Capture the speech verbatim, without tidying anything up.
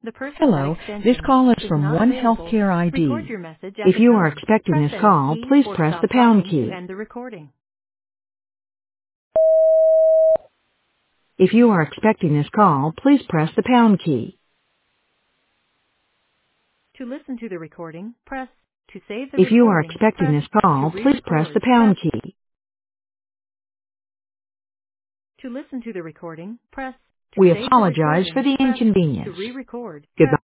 The person at Hello, this extension call is is from not One available. Healthcare Record I D. your message at If the you are tone. expecting Press this any call, key please or press the stop pound talking to key. end the recording. If you are expecting this call, please press the pound key. To listen to the recording, press. To save the If you are recording, expecting press. this To call, please press the re-record, press. pound key. To listen to the recording, press. To We save the apologize for recording, the press. To inconvenience. re-record, Goodbye. press.